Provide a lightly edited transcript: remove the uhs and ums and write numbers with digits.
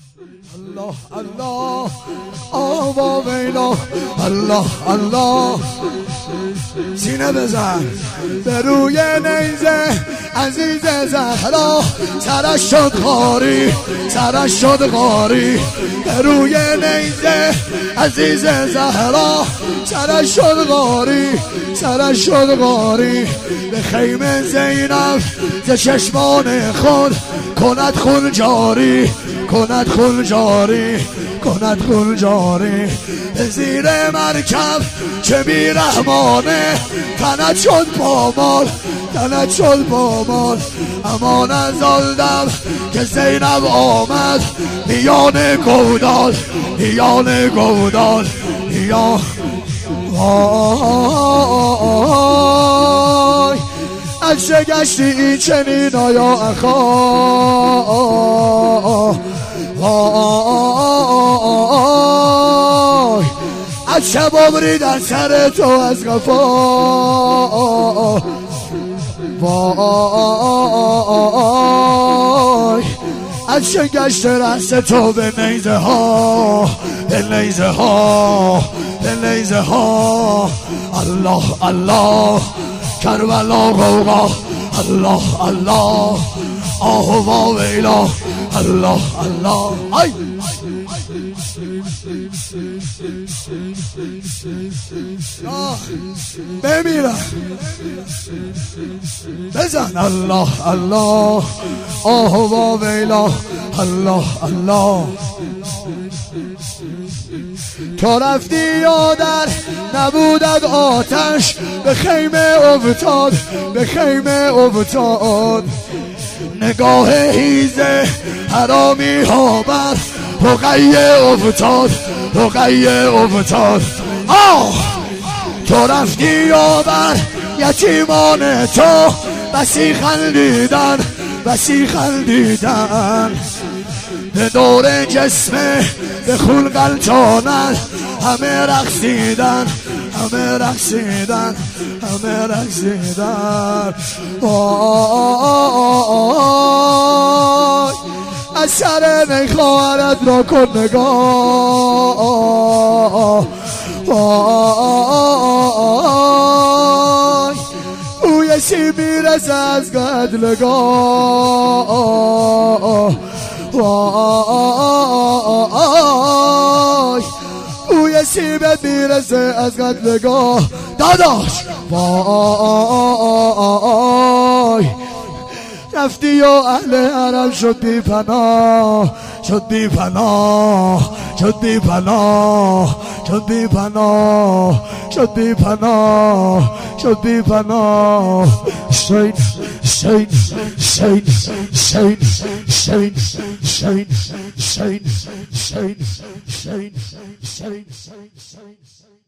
الله الله آوا ویلا الله الله سینه بزن به روی نیزه عزیز زهرا سرش شد غاری سرش شد غاری به روی نیزه عزیز زهرا سرش شد غاری سرش شد غاری به خیمه زینب ز چشمان خود کند خون جاری کند خون جاری کند خون جاری به زیر مرکب چه بیرحمانه تنت شد پامال تنت شد پامال امان از آلدم که زینب آمد میان گودال میان گودال میان وای از چه گشتی این چنین آیا اخا وای از چه ببریدن سر تو از غفا وای از چه گشت رأس تو به نیزه ها به نیزه ها به نیزه ها الله الله کربلا غوغا الله الله آه و ویلا الله الله ای بمیرم بزن الله الله آه و ویلا الله الله تو رفتی یادر نبودد آتش به خیمه افتاد به خیمه افتاد نگاه هیزه حرامی ها بر رقیه افتاد رقیه افتاد آه تو رفتی یادر یتیمان تو بسی خندیدن بسی خندیدن به دور جسمه به خون غلطانن همه رقصیدن همه رقصیدن همه رقصیدن وای از سر نیخواهرت را کن نگاه وای او یسی میرسه از قتلگاه وای او یسی به میرسه از قتلگاه داداش وای رفتی و اهل حرم شد بی پناه شد بی پناه شد بی پناه شد بی پناه شد بی پناه شد بی پناه شین شین شین شین شین شین شین شین شین شین شین